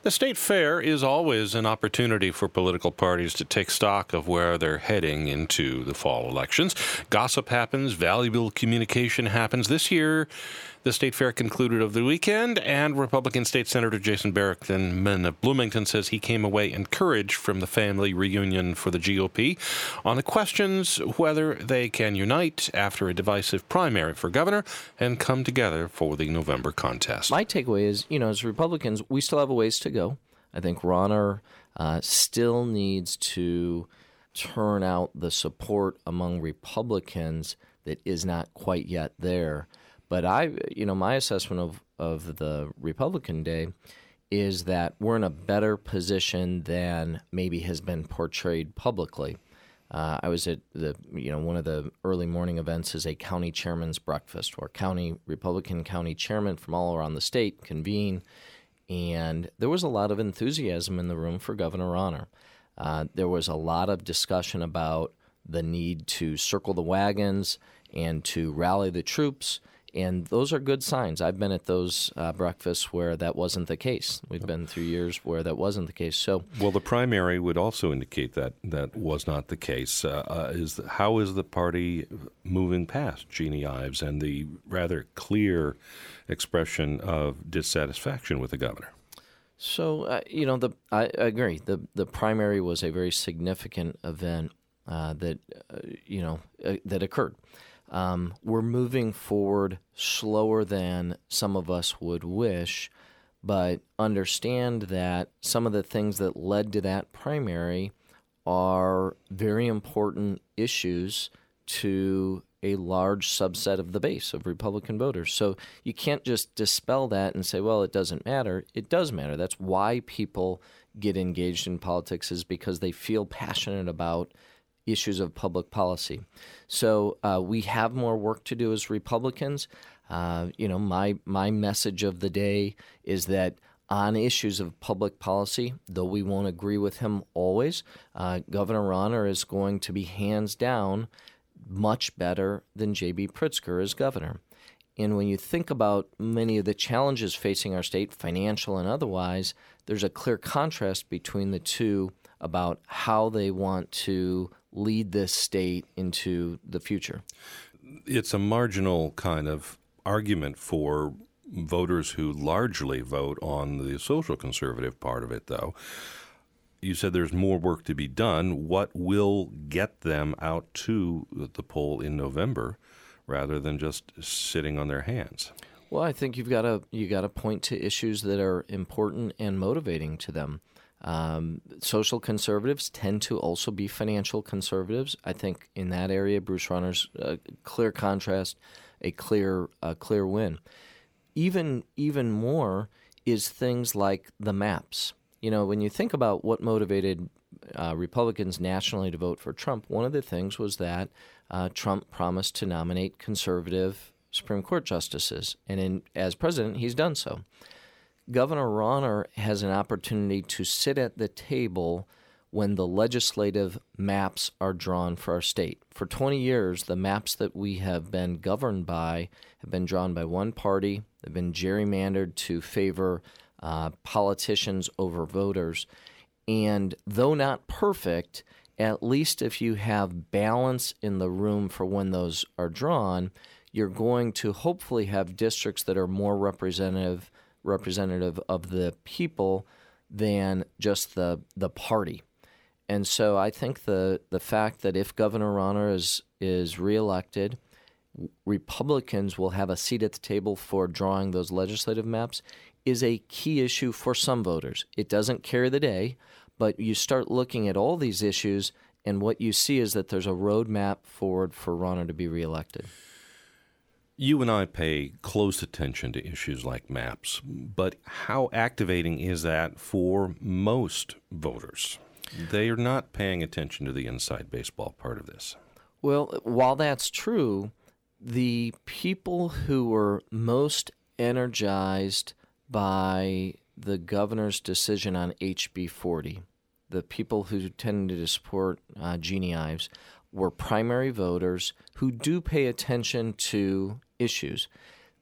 The state fair is always an opportunity for political parties to take stock of where they're heading into the fall elections. Gossip happens, valuable communication happens. This year, the state fair concluded over the weekend, and Republican State Senator Jason Barrington of Bloomington says he came away encouraged from the family reunion for the GOP on the questions whether they can unite after a divisive primary for governor and come together for the November contest. My takeaway is, as Republicans, we still have a ways to go. I think Rauner still needs to turn out the support among Republicans that is not quite yet there. But my assessment of the Republican day is that we're in a better position than maybe has been portrayed publicly. I was at one of the early morning events is a county chairman's breakfast where Republican county chairmen from all around the state convene, and there was a lot of enthusiasm in the room for Governor Rauner. There was a lot of discussion about the need to circle the wagons and to rally the troops. And those are good signs. I've been at those breakfasts where that wasn't the case. We've been through years where that wasn't the case. Well, the primary would also indicate that was not the case. How is the party moving past Jeannie Ives and the rather clear expression of dissatisfaction with the governor? So, I agree. The primary was a very significant event that occurred. We're moving forward slower than some of us would wish, but understand that some of the things that led to that primary are very important issues to a large subset of the base of Republican voters. So you can't just dispel that and say, well, it doesn't matter. It does matter. That's why people get engaged in politics, is because they feel passionate about issues of public policy. So we have more work to do as Republicans. My message of the day is that on issues of public policy, though we won't agree with him always, Governor Rauner is going to be hands down much better than J.B. Pritzker as governor. And when you think about many of the challenges facing our state, financial and otherwise, there's a clear contrast between the two about how they want to lead this state into the future. It's a marginal kind of argument for voters who largely vote on the social conservative part of it, though. You said there's more work to be done. What will get them out to the poll in November rather than just sitting on their hands? Well, I think you got to point to issues that are important and motivating to them. Social conservatives tend to also be financial conservatives. I think in that area, Bruce Rauner's clear contrast, a clear win. Even more is things like the maps. When you think about what motivated Republicans nationally to vote for Trump, one of the things was that Trump promised to nominate conservative Supreme Court justices, and as president, he's done so. Governor Rauner has an opportunity to sit at the table when the legislative maps are drawn for our state. For 20 years, the maps that we have been governed by have been drawn by one party. They've been gerrymandered to favor politicians over voters. And though not perfect, at least if you have balance in the room for when those are drawn, you're going to hopefully have districts that are more representative of the people than just the party. And so I think the fact that if Governor Rauner is reelected, Republicans will have a seat at the table for drawing those legislative maps is a key issue for some voters. It doesn't carry the day, but you start looking at all these issues, and what you see is that there's a roadmap forward for Rauner to be reelected. You and I pay close attention to issues like maps, but how activating is that for most voters? They are not paying attention to the inside baseball part of this. Well, while that's true, the people who were most energized by the governor's decision on HB 40, the people who tended to support Jeannie Ives, were primary voters who do pay attention to issues.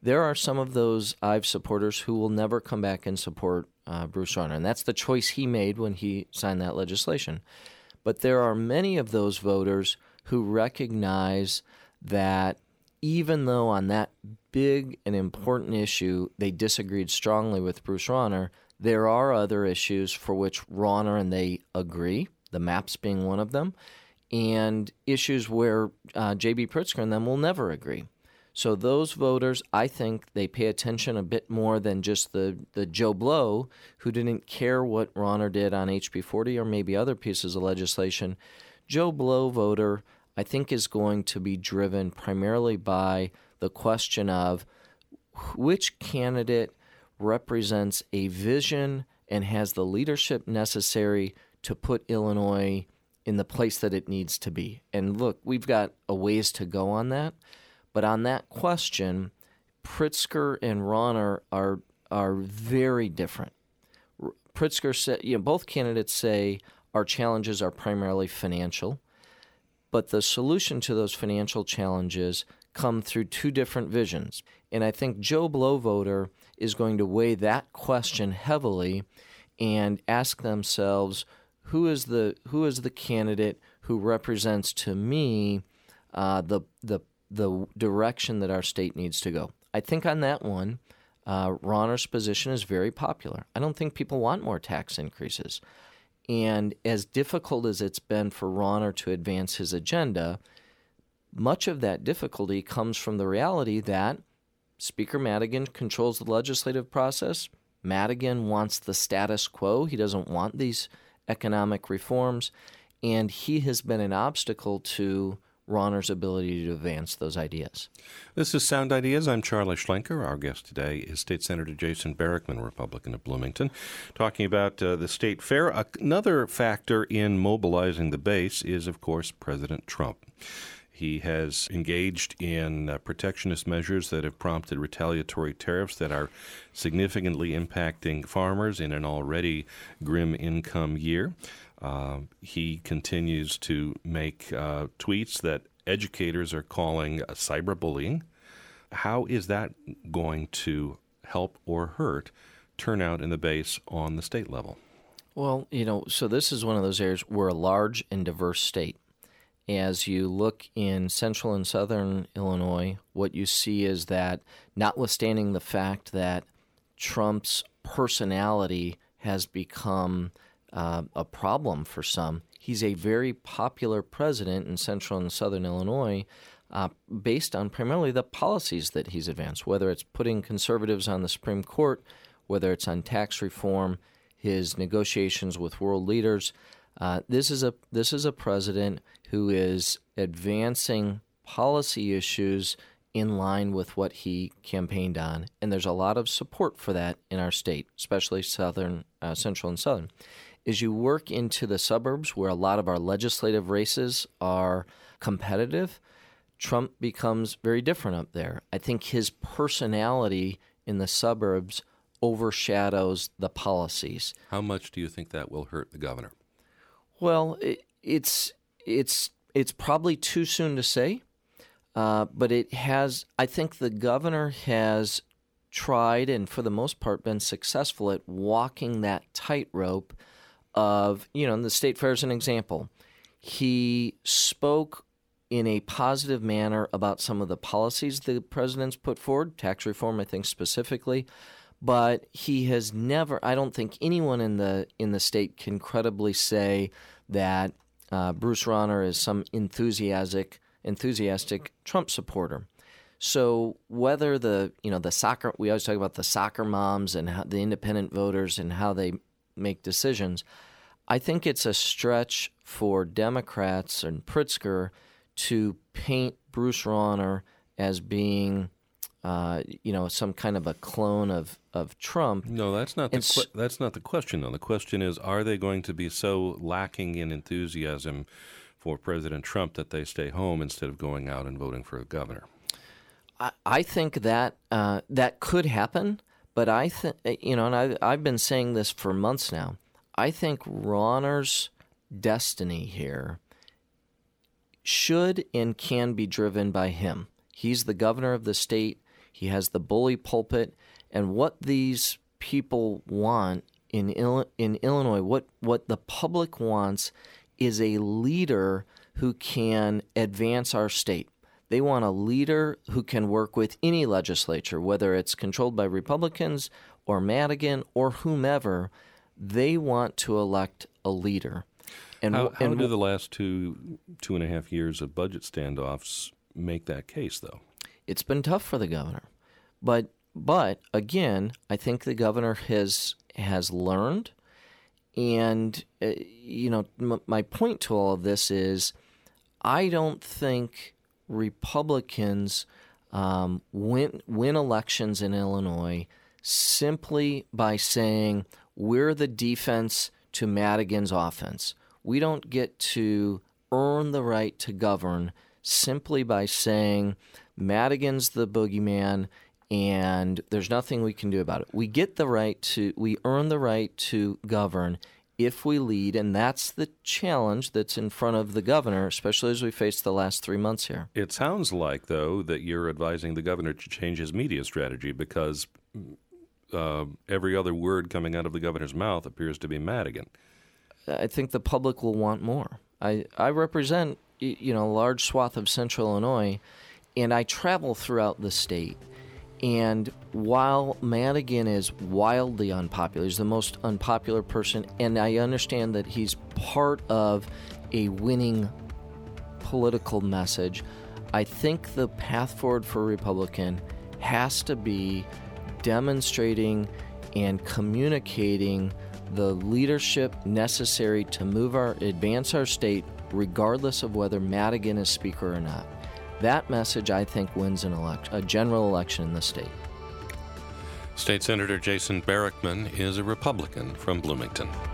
there are some of those Ives supporters who will never come back and support Bruce Rauner, and that's the choice he made when he signed that legislation. But there are many of those voters who recognize that even though on that big and important issue they disagreed strongly with Bruce Rauner, there are other issues for which Rauner and they agree, the maps being one of them, and issues where J.B. Pritzker and them will never agree. So those voters, I think they pay attention a bit more than just the Joe Blow, who didn't care what Rauner did on HB 40 or maybe other pieces of legislation. Joe Blow voter, I think, is going to be driven primarily by the question of which candidate represents a vision and has the leadership necessary to put Illinois in the place that it needs to be. And look, we've got a ways to go on that. But on that question, Pritzker and Rauner are very different. Pritzker said, both candidates say our challenges are primarily financial, but the solution to those financial challenges come through two different visions. And I think Joe Blow voter is going to weigh that question heavily and ask themselves, who is the candidate who represents to me the direction that our state needs to go. I think on that one, Rauner's position is very popular. I don't think people want more tax increases. And as difficult as it's been for Rauner to advance his agenda, much of that difficulty comes from the reality that Speaker Madigan controls the legislative process. Madigan wants the status quo. He doesn't want these economic reforms. And he has been an obstacle to Rauner's ability to advance those ideas. This is Sound Ideas. I'm Charlie Schlenker. Our guest today is State Senator Jason Barickman, Republican of Bloomington, talking about the state fair. Another factor in mobilizing the base is, of course, President Trump. He has engaged in protectionist measures that have prompted retaliatory tariffs that are significantly impacting farmers in an already grim income year. He continues to make tweets that educators are calling cyberbullying. How is that going to help or hurt turnout in the base on the state level? Well, so this is one of those areas. We're a large and diverse state. As you look in central and southern Illinois, what you see is that notwithstanding the fact that Trump's personality has become a problem for some, he's a very popular president in central and southern Illinois based on primarily the policies that he's advanced, whether it's putting conservatives on the Supreme Court, whether it's on tax reform, his negotiations with world leaders. This is a president who is advancing policy issues in line with what he campaigned on, and there's a lot of support for that in our state, especially central and southern. As you work into the suburbs where a lot of our legislative races are competitive, Trump becomes very different up there. I think his personality in the suburbs overshadows the policies. How much do you think that will hurt the governor? Well, it's probably too soon to say, but it has. I think the governor has tried and for the most part been successful at walking that tightrope of, the state fair is an example. He spoke in a positive manner about some of the policies the president's put forward, tax reform, I think specifically. But he has never, I don't think anyone in the state can credibly say that Bruce Rauner is some enthusiastic Trump supporter. So whether the soccer, we always talk about the soccer moms and how the independent voters and how they make decisions, I think it's a stretch for Democrats and Pritzker to paint Bruce Rauner as being some kind of a clone of Trump. No, that's not the question, though. The question is, are they going to be so lacking in enthusiasm for President Trump that they stay home instead of going out and voting for a governor? I think that that could happen, but I think, and I've been saying this for months now, I think Rauner's destiny here should and can be driven by him. He's the governor of the state. He has the bully pulpit. And what these people want in Illinois, what the public wants is a leader who can advance our state. They want a leader who can work with any legislature, whether it's controlled by Republicans or Madigan or whomever. They want to elect a leader. And how do the last two and a half years of budget standoffs make that case, though? It's been tough for the governor. But again, I think the governor has learned. And, my point to all of this is I don't think Republicans win elections in Illinois simply by saying we're the defense to Madigan's offense. We don't get to earn the right to govern simply by saying Madigan's the boogeyman and there's nothing we can do about it. We earn the right to govern if we lead, and that's the challenge that's in front of the governor, especially as we face the last 3 months here. It sounds like, though, that you're advising the governor to change his media strategy because every other word coming out of the governor's mouth appears to be Madigan. I think the public will want more. I represent a large swath of central Illinois, and I travel throughout the state. And while Madigan is wildly unpopular, he's the most unpopular person, and I understand that he's part of a winning political message, I think the path forward for a Republican has to be demonstrating and communicating the leadership necessary to advance our state, regardless of whether Madigan is Speaker or not. That message, I think, wins a general election in the state. State Senator Jason Barickman is a Republican from Bloomington.